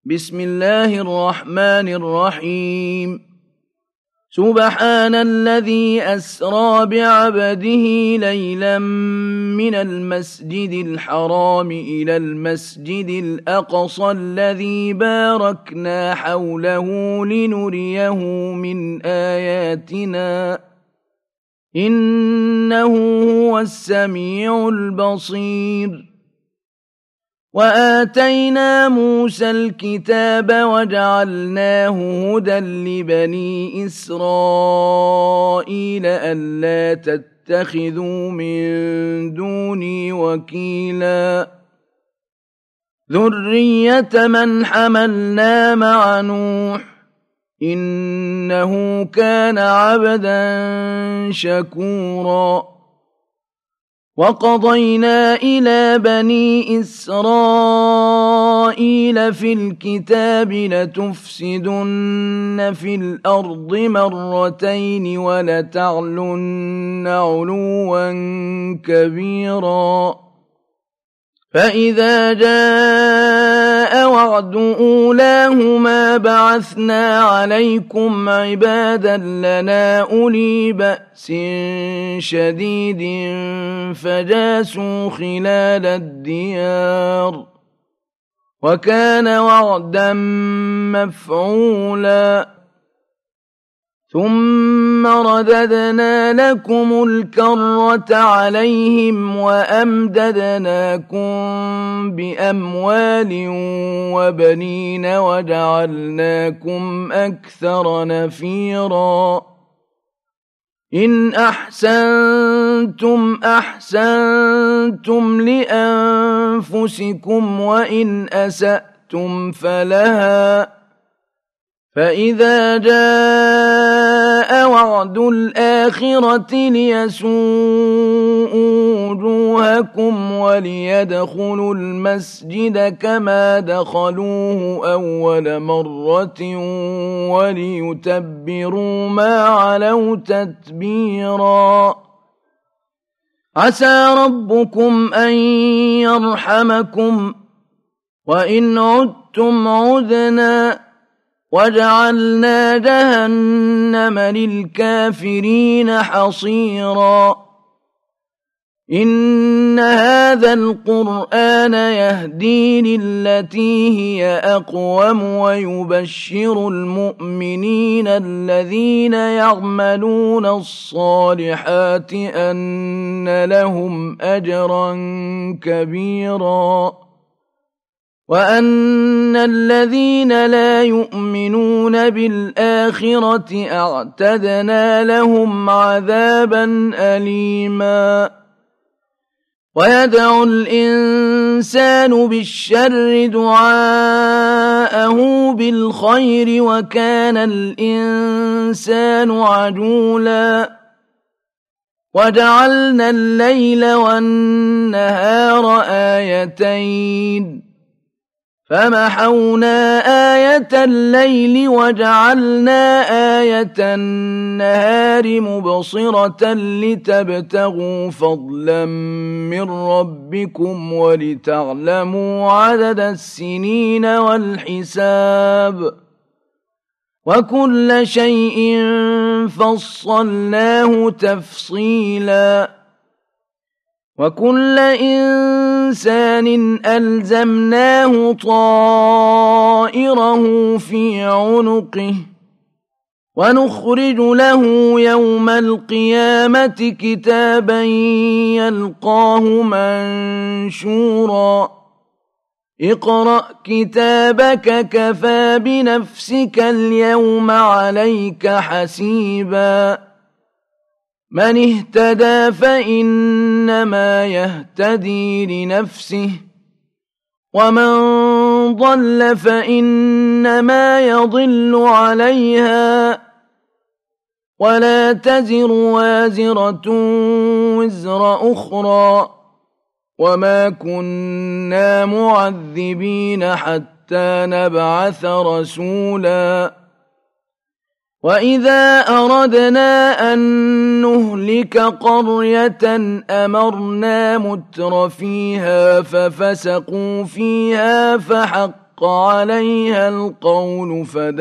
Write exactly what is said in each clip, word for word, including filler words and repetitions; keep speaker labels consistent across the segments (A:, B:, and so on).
A: بسم الله الرحمن الرحيم سبحان الذي أسرى بعبده ليلا من المسجد الحرام إلى المسجد الأقصى الذي باركنا حوله لنريه من آياتنا إنه هو السميع البصير وآتينا موسى الكتاب وجعلناه هدى لبني إسرائيل ألا تتخذوا من دوني وكيلا ذرية من حملنا مع نوح إنه كان عبدا شكورا وقضينا إلى بني إسرائيل في الكتاب لتفسدن في الأرض مرتين ولتعلن علوا كبيرا فإذا جاء وعد أولاهما بعثنا عليكم عبادا لنا أولي بأس شديد فجاسوا خلال الديار وكان وعدا مفعولا ثم رددنا لكم الكرة عليهم وأمددناكم بأموال وبنين وجعلناكم أكثر نفيرا إن أحسنتم أحسنتم لأنفسكم وإن أسأتم فلها فإذا جاء وعد الآخرة ليسوءوا وجوهكم وليدخلوا المسجد كما دخلوه أول مرة وليتبروا ما علوا تتبيرا عسى ربكم أن يرحمكم وإن عدتم عدنا وجعلنا جهنم للكافرين حصيرا إن هذا القرآن يهدي للتي هي أقوم ويبشر المؤمنين الذين يعملون الصالحات أن لهم أجرا كبيرا وأن الذين لا يؤمنون بالآخرة أعتدنا لهم عذابا أليما ويدعو الإنسان بالشر دعاءه بالخير وكان الإنسان عجولا وجعلنا الليل والنهار آيتين فمحونا آية الليل وجعلنا آية النهار مبصرة لتبتغوا فضلا من ربكم ولتعلموا عدد السنين والحساب وكل شيء فصلناه تفصيلا وكل إنسان ألزمناه طائره في عنقه ونخرج له يوم القيامة كتابا يلقاه منشورا اقرأ كتابك كفى بنفسك اليوم عليك حسيبا من اهتدى فإنما يهتدي لنفسه ومن ضل فإنما يضل عليها ولا تزر وازرة وزر أخرى وما كنا معذبين حتى نبعث رسولا وإذا أردنا أن نهلك قرية أمرنا متر فيها ففسقوا فيها فحق فحق عليها القول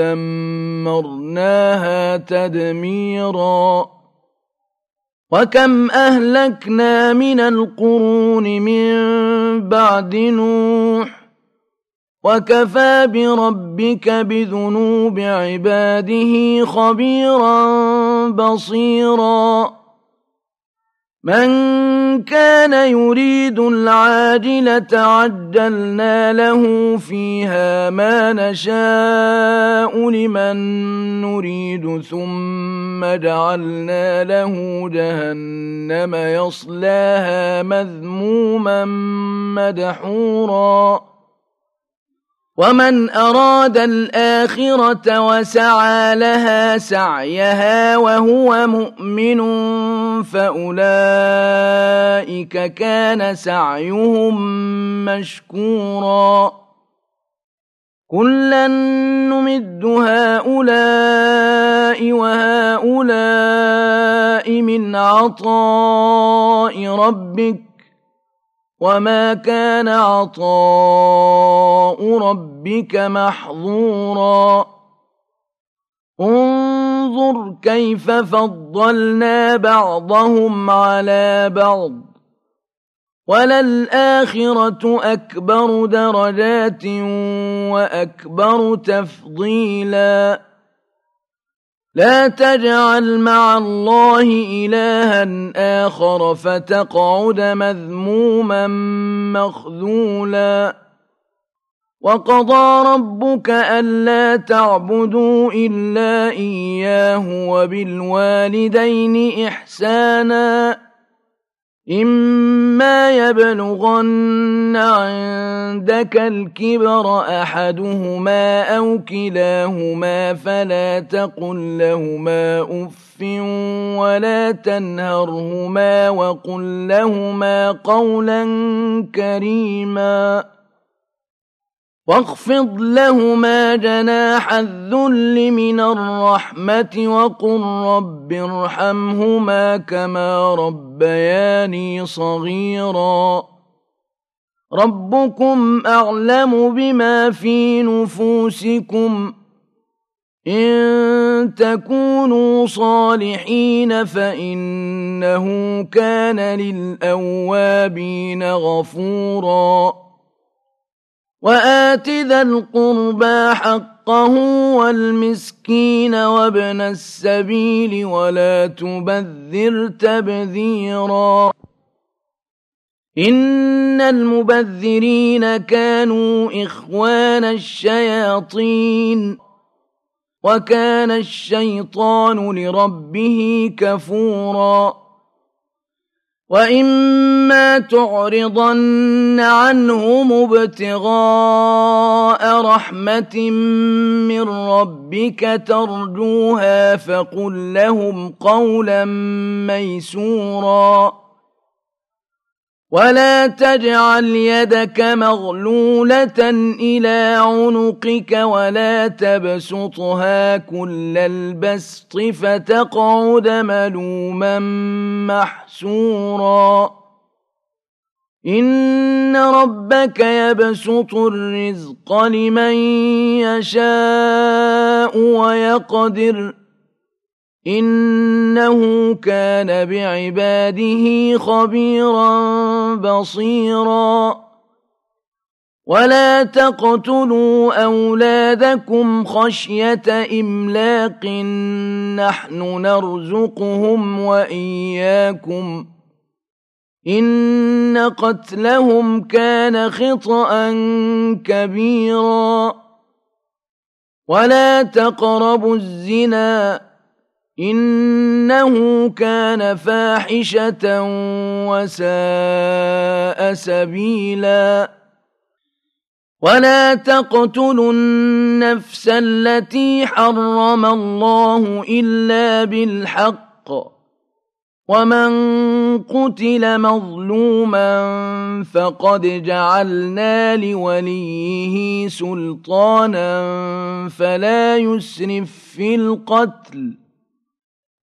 A: فدمرناها تدميرا وكم أهلكنا من القرون من بعد نوح وكفى بربك بذنوب عباده خبيرا بصيرا من كان يريد العاجلة عجلنا له فيها ما نشاء لمن نريد ثم جعلنا له جهنم يصلاها مذموما مدحورا ومن أراد الآخرة وسعى لها سعيها وهو مؤمن فأولئك كان سعيهم مشكورا كلا نمد هؤلاء وهؤلاء من عطاء ربك وما كان عطاء ربك محظورا انظر كيف فضلنا بعضهم على بعض وللآخرة أكبر درجات وأكبر تفضيلا لا تجعل مع الله إلها آخر فتقعد مذموما مخذولا وقضى ربك ألا تعبدوا إلا إياه وبالوالدين إحسانا إما يبلغن عندك الكبر أحدهما أو كلاهما فلا تقل لهما أف ولا تنهرهما وقل لهما قولا كريما واخفض لهما جناح الذل من الرحمة وقل رب ارحمهما كما ربياني صغيرا ربكم أعلم بما في نفوسكم إن تكونوا صالحين فإنه كان للأوابين غفورا وآت ذا القربى حقه والمسكين وابن السبيل ولا تبذر تبذيرا إن المبذرين كانوا إخوان الشياطين وكان الشيطان لربه كفورا وإما تعرضن عنهم ابتغاء رحمة من ربك ترجوها فقل لهم قولا ميسورا ولا تجعل يدك مغلولة إلى عنقك ولا تبسطها كل البسط فتقعد ملوما محسورا إن ربك يبسط الرزق لمن يشاء ويقدر إنه كان بعباده خبيرا بصيرا ولا تقتلوا أولادكم خشية إملاق نحن نرزقهم وإياكم إن قتلهم كان خطأ كبيرا ولا تقربوا الزنا إنه كان فاحشة وساء سبيلا ولا تقتلوا النفس التي حرم الله إلا بالحق ومن قتل مظلوما فقد جعلنا لوليه سلطانا فلا يسرف في القتل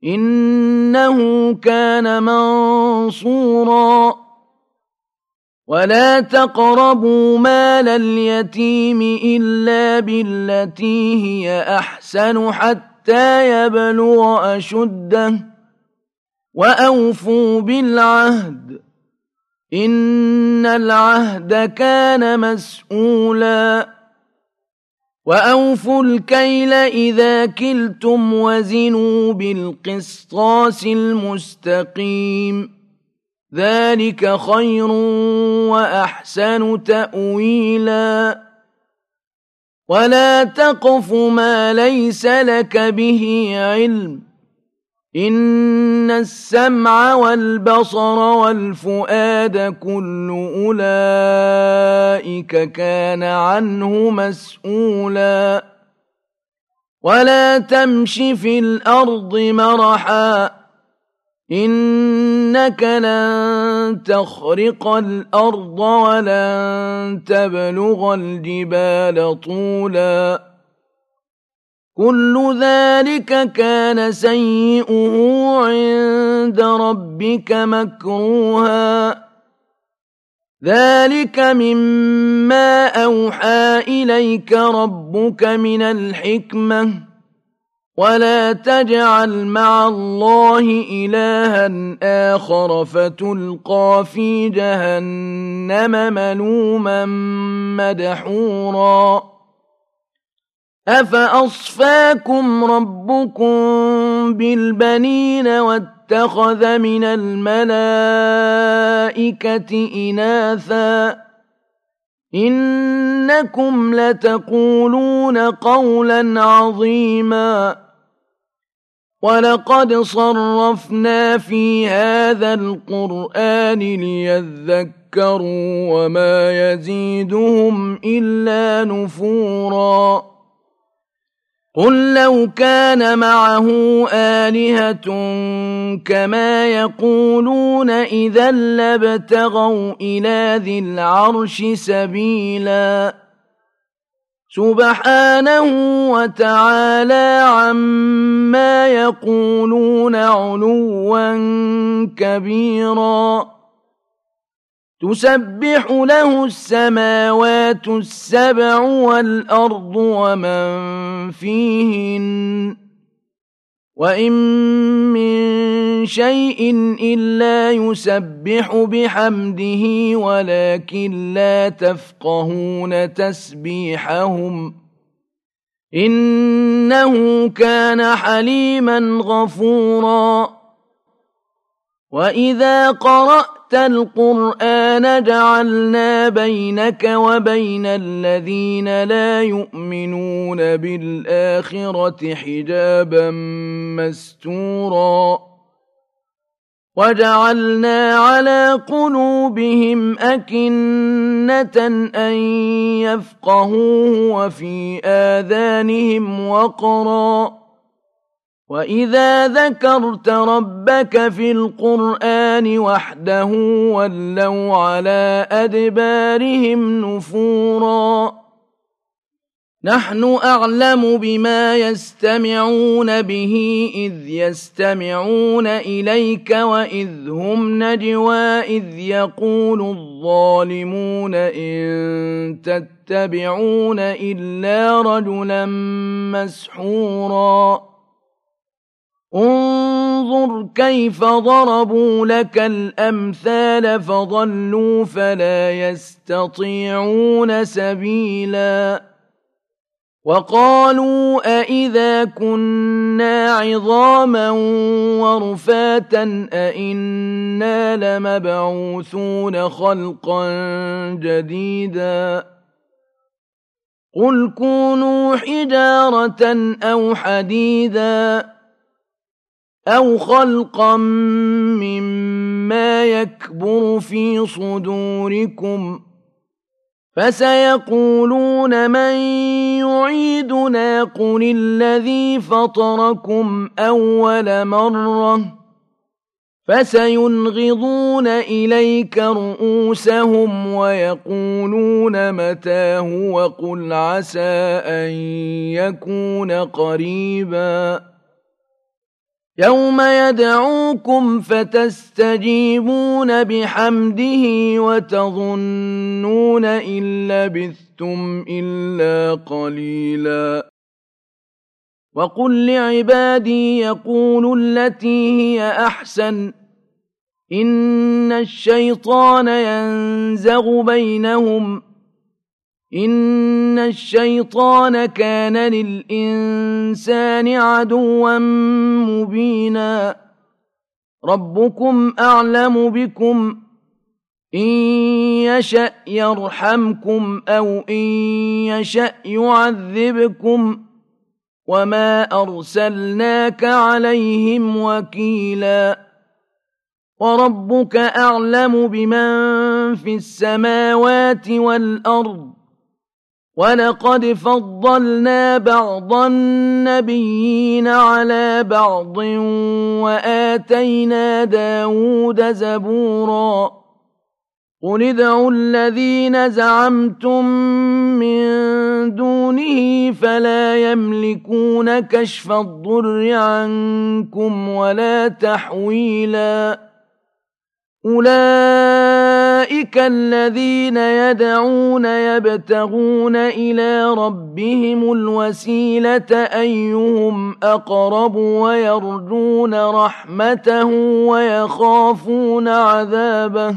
A: إنه كان منصورا ولا تقربوا مال اليتيم إلا بالتي هي أحسن حتى يبلغ أشده وأوفوا بالعهد إن العهد كان مسؤولا وأوفوا الكيل إذا كلتم وزنوا بالقسطاس المستقيم ذلك خير وأحسن تأويلا ولا تقف ما ليس لك به علم إن السمع والبصر والفؤاد كل أولئك كان عنه مسؤولا ولا تمش في الأرض مرحا إنك لن تخرق الأرض ولن تبلغ الجبال طولا كل ذلك كان سيئه عند ربك مكروها ذلك مما أوحى إليك ربك من الحكمة ولا تجعل مع الله إلها آخر فتلقى في جهنم ملوما مدحورا أفأصفاكم ربكم بالبنين واتخذ من الملائكة إناثا إنكم لتقولون قولا عظيما ولقد صرفنا في هذا القرآن ليذكروا وما يزيدهم إلا نفورا قل لو كان معه آلهة كما يقولون إذا لابتغوا إلى ذي العرش سبيلا سبحانه وتعالى عما يقولون علوا كبيرا تسبح له السماوات السبع والأرض ومن فيهن وإن من شيء إلا يسبح بحمده ولكن لا تفقهون تسبيحهم إنه كان حليما غفورا وإذا قرأت القرآن جعلنا بينك وبين الذين لا يؤمنون بالآخرة حجابا مستورا وجعلنا على قلوبهم أكنة أن يفقهوه وفي آذانهم وقرا وإذا ذكرت ربك في القرآن وحده ولوا على أدبارهم نفورا نحن أعلم بما يستمعون به إذ يستمعون إليك وإذ هم نجوى إذ يقول الظالمون إن تتبعون إلا رجلا مسحورا انظر كيف ضربوا لك الأمثال فضلوا فلا يستطيعون سبيلا وقالوا أئذا كنا عظاما ورفاتا أئنا لمبعوثون خلقا جديدا قل كونوا حجارة أو حديدا أو خلقا مما يكبر في صدوركم فسيقولون من يعيدنا قل الذي فطركم أول مرة فسينغضون إليك رؤوسهم ويقولون متاه وقل عسى أن يكون قريبا يوم يدعوكم فتستجيبون بحمده وتظنون إن لبثتم إلا قليلا وقل لعبادي يقولوا التي هي أحسن إن الشيطان ينزغ بينهم إن الشيطان كان للإنسان عدوا مبينا ربكم أعلم بكم إن يشأ يرحمكم أو إن يشأ يعذبكم وما أرسلناك عليهم وكيلا وربك أعلم بمن في السماوات والأرض ولقد فضلنا بعض النبيين على بعض وآتينا داود زبورا قل ادعوا الذين زعمتم من دونه فلا يملكون كشف الضر عنكم ولا تحويلا أولئك الذين يدعون يبتغون إلى ربهم الوسيلة أيهم أقرب ويرجون رحمته ويخافون عذابه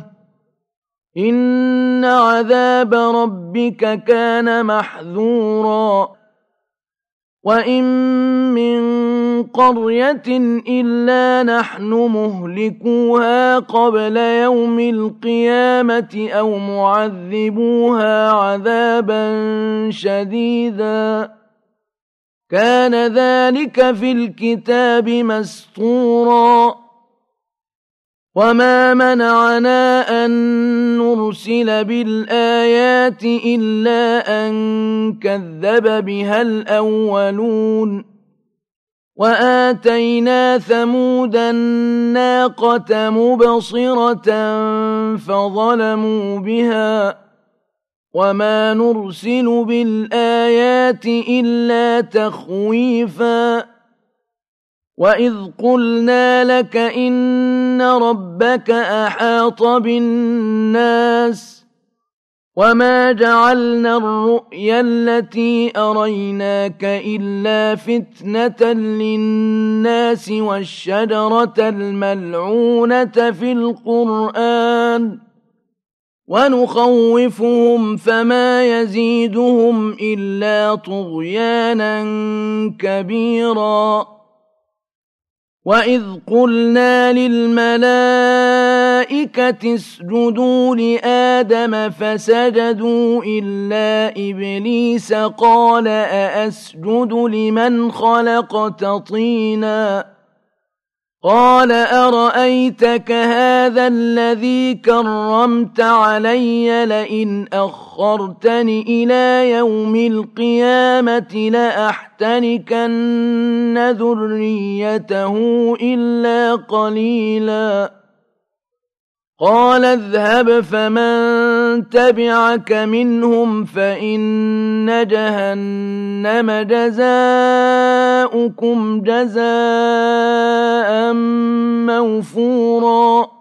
A: إن عذاب ربك كان محذورا وإن من قرية إلا نحن مهلكوها قبل يوم القيامة أو معذبوها عذابا شديدا كان ذلك في الكتاب مسطورا وما منعنا أن نرسل بالآيات إلا أن كذب بها الأولون وآتينا ثمود الناقة مبصرة فظلموا بها وما نرسل بالآيات إلا تخويفا وإذ قلنا لك إن ربك أحاط بالناس وما جعلنا الرؤيا التي أريناك إلا فتنة للناس والشجرة الملعونة في القرآن ونخوفهم فما يزيدهم إلا طغيانا كبيرا وإذ قلنا للملائكة اسجدوا لآدم فسجدوا إلا إبليس قال أأسجد لمن خلقت طينا قال أرأيتك هذا الذي كرمت علي لئن أخرتني إلى يوم القيامة لأحتنكن ذريته إلا قليلا قال اذهب فمن تبعك منهم فإن جهنم جزاؤكم جزاء موفورا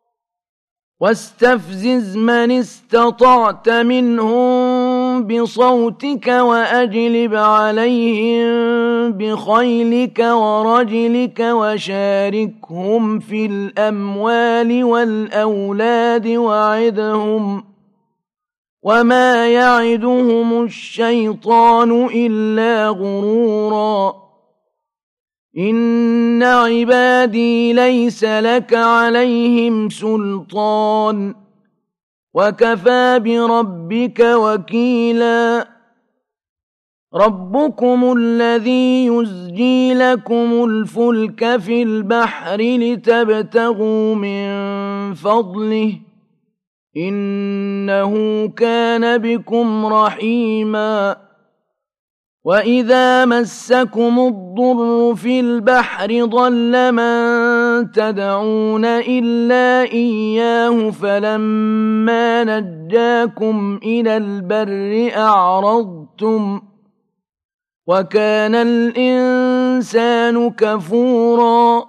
A: واستفزز من استطعت منهم بصوتك وأجلب عليهم بخيلك ورجلك وشاركهم في الأموال والأولاد وعدهم وما يعدهم الشيطان إلا غرورا إن عبادي ليس لك عليهم سلطان وكفى بربك وكيلا ربكم الذي يزجي لكم الفلك في البحر لتبتغوا من فضله إنه كان بكم رحيما وإذا مسكم الضر في البحر ضل من تدعون إلا إياه فلما نجاكم إلى البر أعرضتم وكان الإنسان الإنسان كفورا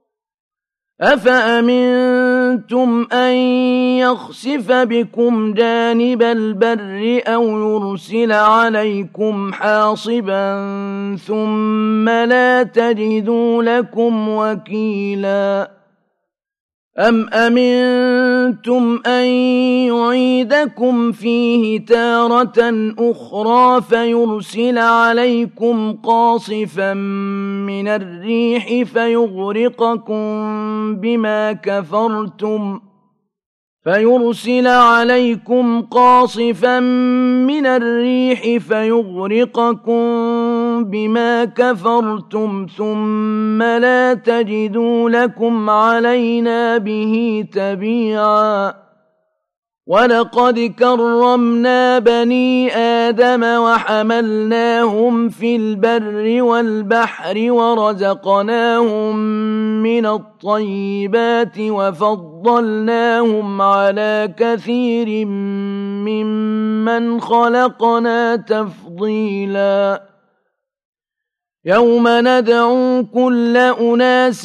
A: أفأمنتم أن يخسف بكم جانب البر أو يرسل عليكم حاصبا ثم لا تجدوا لكم وكيلا أم أمنتم أن يعيدكم فيه تارة أخرى فيرسل عليكم قاصفا من الريح فيغرقكم بما كفرتم فيرسل عليكم قاصفا من الريح فيغرقكم بما كفرتم ثم لا تجدوا لكم علينا به تبيعا ولقد كرمنا بني آدم وحملناهم في البر والبحر ورزقناهم من الطيبات وفضلناهم على كثير ممن خلقنا تفضيلا يوم ندعو كل أناس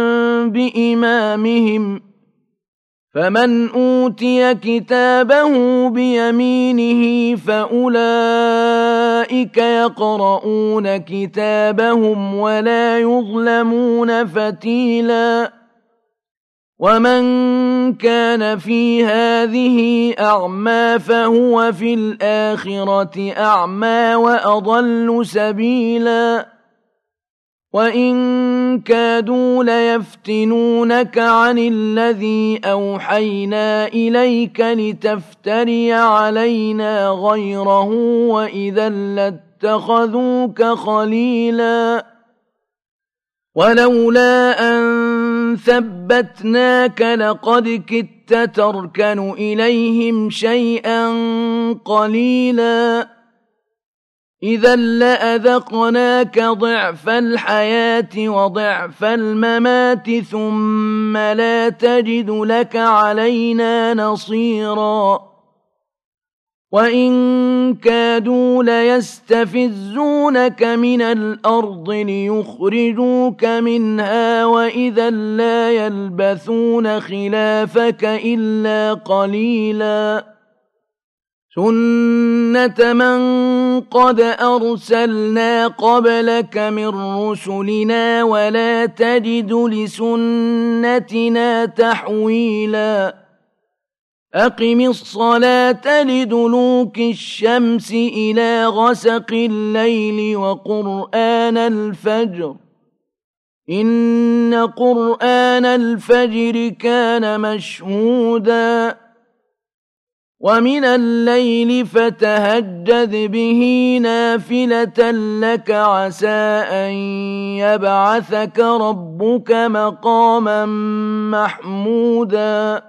A: بإمامهم فمن أوتي كتابه بيمينه فأولئك يقرؤون كتابهم ولا يظلمون فتيلا ومن كان في هذه أعمى فهو في الآخرة أعمى وأضل سبيلا وإن كادوا ليفتنونك عن الذي أوحينا إليك لتفتري علينا غيره وإذا لاتخذوك خليلا ولولا أن ثبتناك لقد كدت تركن إليهم شيئا قليلا إذا لأذقناك ضعف الحياة وضعف الممات ثم لا تجد لك علينا نصيرا وإن كادوا ليستفزونك من الأرض ليخرجوك منها وإذا لا يلبثون خلافك إلا قليلا سنة من قد أرسلنا قبلك من رسلنا ولا تجد لسنتنا تحويلا أقم الصلاة لدلوك الشمس إلى غسق الليل وقرآن الفجر إن قرآن الفجر كان مشهودا ومن الليل فتهجد به نافلة لك عسى أن يبعثك ربك مقاما محمودا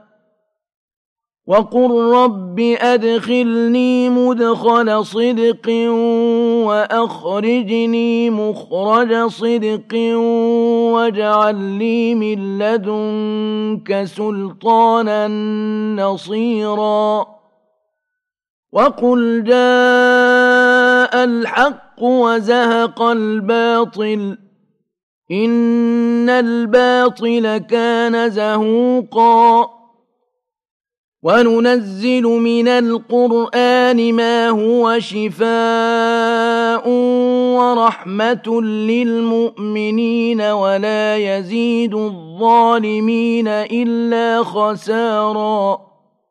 A: وقل رب أدخلني مدخل صدق وأخرجني مخرج صدق واجعل لي من لدنك سلطانا نصيرا وقل جاء الحق وزهق الباطل إن الباطل كان زهوقا وننزل من القرآن ما هو شفاء ورحمة للمؤمنين ولا يزيد الظالمين إلا خسارا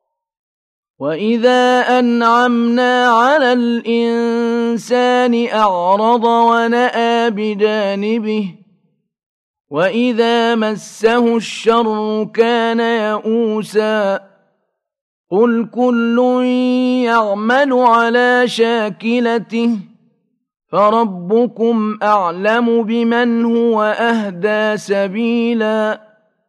A: وإذا أنعمنا على الإنسان أعرض ونأى بجانبه وإذا مسه الشر كان يئوسا قل كل يعمل على شاكلته فربكم أعلم بمن هو أهدى سبيلا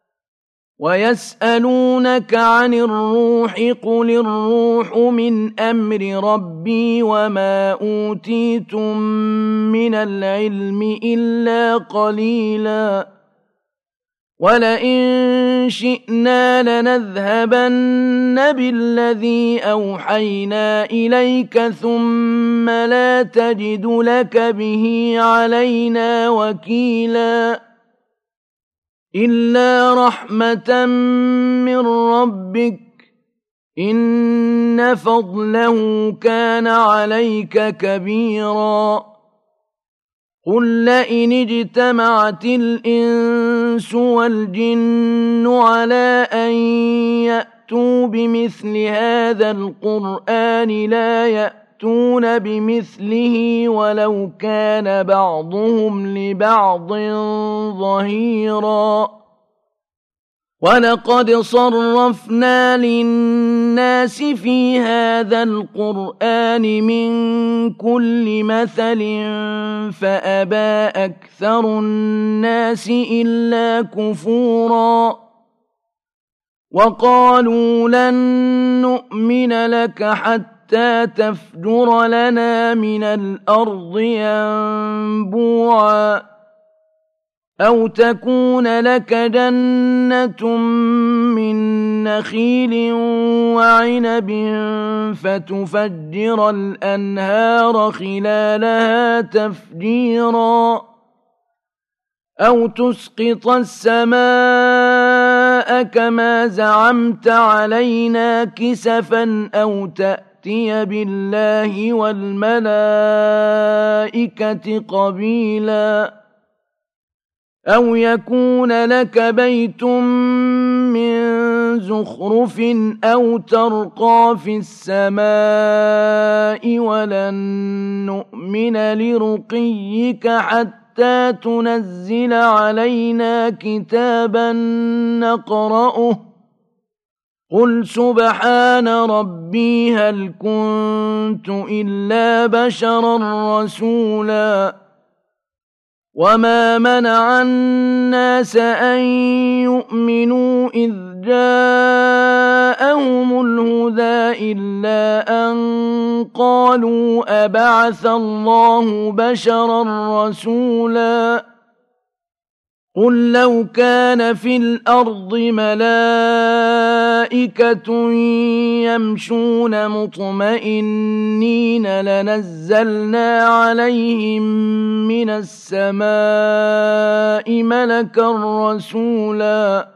A: ويسألونك عن الروح قل الروح من أمر ربي وما أوتيتم من العلم إلا قليلا وَلَئِن شِئْنَا لَنَذْهَبَنَّ بِالَّذِي أَوْحَيْنَا إِلَيْكَ ثُمَّ لَا تَجِدُ لَكَ بِهِ عَلَيْنَا وَكِيلًا إِلَّا رَحْمَةً مِّن رَّبِّكَ إِنَّ فَضْلَهُ كَانَ عَلَيْكَ كَبِيرًا قُل لَّئِنِ اجْتَمَعَتِ الْإِنسُ وَالْجِنُّ عَلَىٰ أَن يَأْتُوا بِمِثْلِ هَٰذَا الْقُرْآنِ لَا يَأْتُونَ بِمِثْلِهِ وَلَوْ كَانَ بَعْضُهُمْ لِبَعْضٍ ظَهِيرًا وَلَقَدْ صَرَّفْنَا لِلنَّاسِ فِي هَٰذَا الْقُرْآنِ مِن كُلِّ مَثَلٍ فَأَبَىٰ أَكْثَرُ النَّاسِ إِلَّا كُفُورًا وَقَالُوا لَن نُّؤْمِنَ لَكَ حَتَّىٰ تَفْجُرَ لَنَا مِنَ الْأَرْضِ يَنبُوعًا أَوْ تَكُونَ لَكَ جَنَّةٌ مِّن نَّخِيلٍ وَعِنَبٍ فَتُفَجِّرَ الْأَنْهَارَ خِلَالَهَا تَفْجِيرًا أَوْ تُسْقِطَ السَّمَاءَ كَمَا زَعَمْتَ عَلَيْنَا كِسَفًا أَوْ تَأْتِيَ بِاللَّهِ وَالْمَلَائِكَةِ قَبِيلًا أَوْ يَكُونَ لَكَ بَيْتٌ مِّن زُخْرُفٍ أَوْ تَرْقَىٰ فِي السَّمَاءِ وَلَن نُّؤْمِنَ لِرُقِيِّكَ حَتَّىٰ تُنَزِّلَ عَلَيْنَا كِتَابًا نَّقْرَؤُهُ قُلْ سُبْحَانَ رَبِّي هَلْ كُنتُ إِلَّا بَشَرًا رَّسُولًا وَمَا مَنَعَ النَّاسَ أَن يُؤْمِنُوا إِذْ جَاءَهُمُ الْهُدَىٰ إِلَّا أَن قَالُوا أَبَعَثَ اللَّهُ بَشَرًا رَّسُولًا قُل لَّوْ كَانَ فِي الْأَرْضِ مَلَائِكَةٌ يَمْشُونَ مُطْمَئِنِّينَ لَنَزَّلْنَا عَلَيْهِم مِّنَ السَّمَاءِ مَلَكًا رَّسُولًا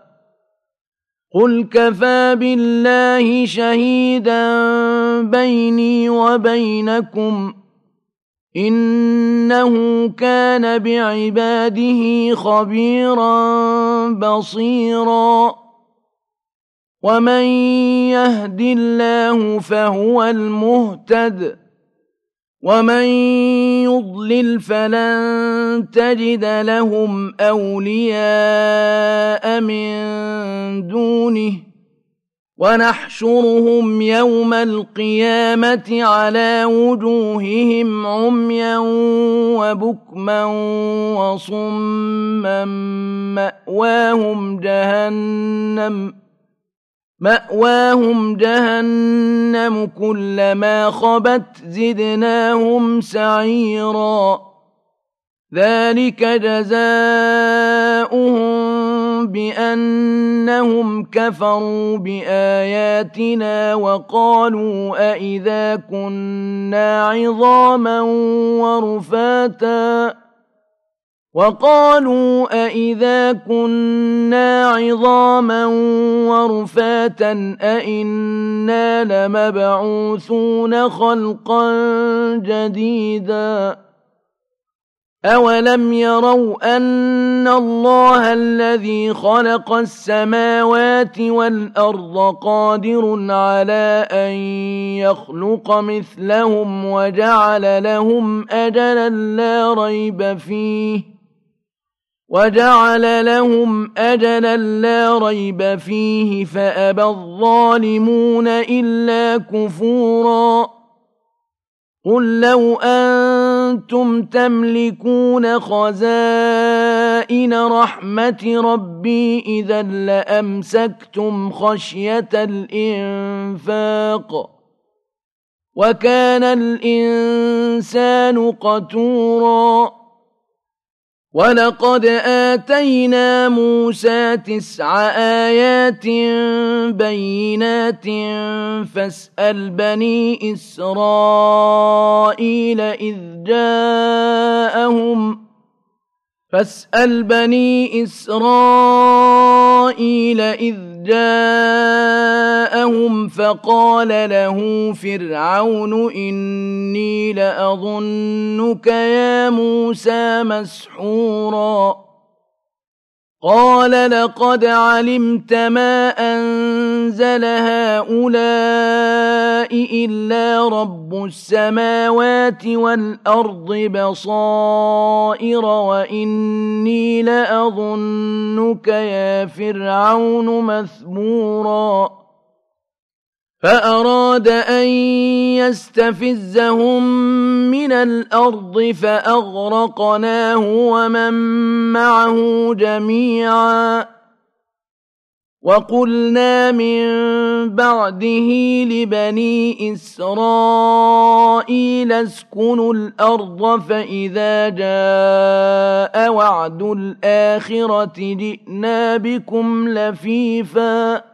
A: قُلْ كَفَىٰ بِاللَّهِ شَهِيدًا بَيْنِي وَبَيْنَكُمْ إِنَّهُ كَانَ بِعِبَادِهِ خَبِيرًا بَصِيرًا وَمَن يَهْدِ اللَّهُ فَهُوَ الْمُهْتَدِ وَمَن يُضْلِلْ فَلَن تَجِدَ لَهُمْ أَوْلِيَاءَ مِن دُونِهِ وَنَحْشُرُهُمْ يَوْمَ الْقِيَامَةِ عَلَىٰ وُجُوهِهِمْ عُمْيًا وَبُكْمًا وَصُمًّا مَّأْوَاهُمْ جَهَنَّمُ مَأْوَاهُمْ جَهَنَّمُ كُلَّمَا خَبَتْ زِدْنَاهُمْ سَعِيرًا ذَٰلِكَ جَزَاؤُهُم بِأَنَّهُمْ كَفَرُوا بِآيَاتِنَا وَقَالُوا أَإِذَا كُنَّا عِظَامًا وَرُفَاتًا وَقَالُوا أَإِذَا كُنَّا عِظَامًا وَرُفَاتًا أَإِنَّا لَمَبْعُوثُونَ خَلْقًا جَدِيدًا أَوَلَمْ يَرَوْا أَنَّ اللَّهَ الَّذِي خَلَقَ السَّمَاوَاتِ وَالْأَرْضَ قَادِرٌ عَلَىٰ أَن يَخْلُقَ مِثْلَهُمْ وَجَعَلَ لَهُمْ أَجَلًا لَّا رَيْبَ فِيهِ وَجَعَلَ لَهُمْ أَجَلًا لَّا رَيْبَ فِيهِ فَأَبَى الظَّالِمُونَ إِلَّا كُفُورًا قُل لَّوْ أَنتُمْ تَمْلِكُونَ خَزَائِنَ رَحْمَةِ رَبِّي إِذًا لَّأَمْسَكْتُمْ خَشْيَةَ الْإِنفَاقِ وَكَانَ الْإِنسَانُ قَتُورًا ولقد آتينا موسى تسع آيات بينات فاسأل بني إسرائيل إذ جاءهم فاسأل بني إسرائيل إذ جاءهم فقال له فرعون إني لأظنك يا موسى مسحورا قال لقد علمت ما أنزل هؤلاء إلا رب السماوات والأرض بصائر وإني لأظنك يا فرعون مثبورا فأراد أن يستفزهم من الأرض فأغرقناه ومن معه جميعا وقلنا من بعده لبني إسرائيل اسكنوا الأرض فإذا جاء وعد الآخرة جئنا بكم لفيفا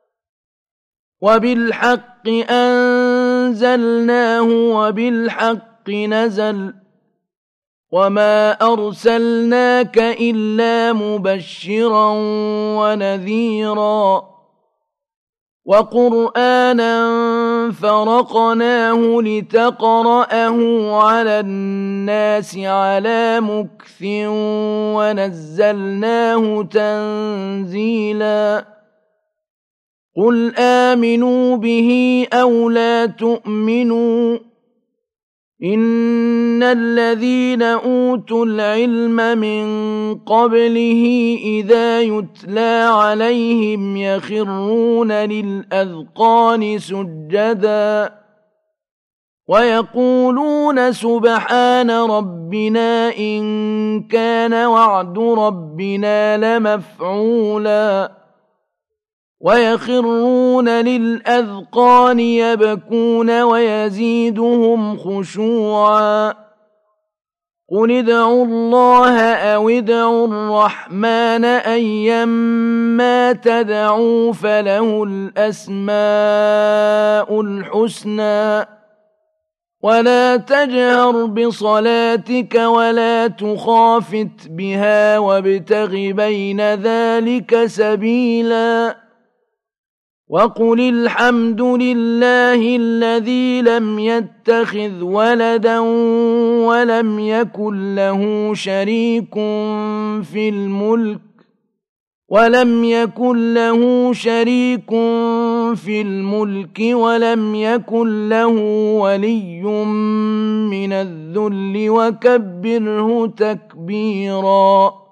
A: وبالحق أنزلناه وبالحق نزل وما أرسلناك إلا مبشرا ونذيرا وقرآنا فرقناه لتقرأه على الناس على مكث ونزلناه تنزيلا قل آمنوا به أو لا تؤمنوا إن الذين أوتوا العلم من قبله إذا يتلى عليهم يخرون للأذقان سجدا ويقولون سبحان ربنا إن كان وعد ربنا لمفعولا ويخرون للأذقان يبكون ويزيدهم خشوعا قل ادعوا الله أو ادعوا الرحمن أيما تدعوا فله الأسماء الحسنى ولا تجهر بصلاتك ولا تخافت بها وابتغ بين ذلك سبيلا وقل الحمد لله الذي لم يتخذ ولدا ولم يكن له شريك في الملك ولم يكن له شريك في الملك ولم يكن له ولي من الذل وكبره تكبيرا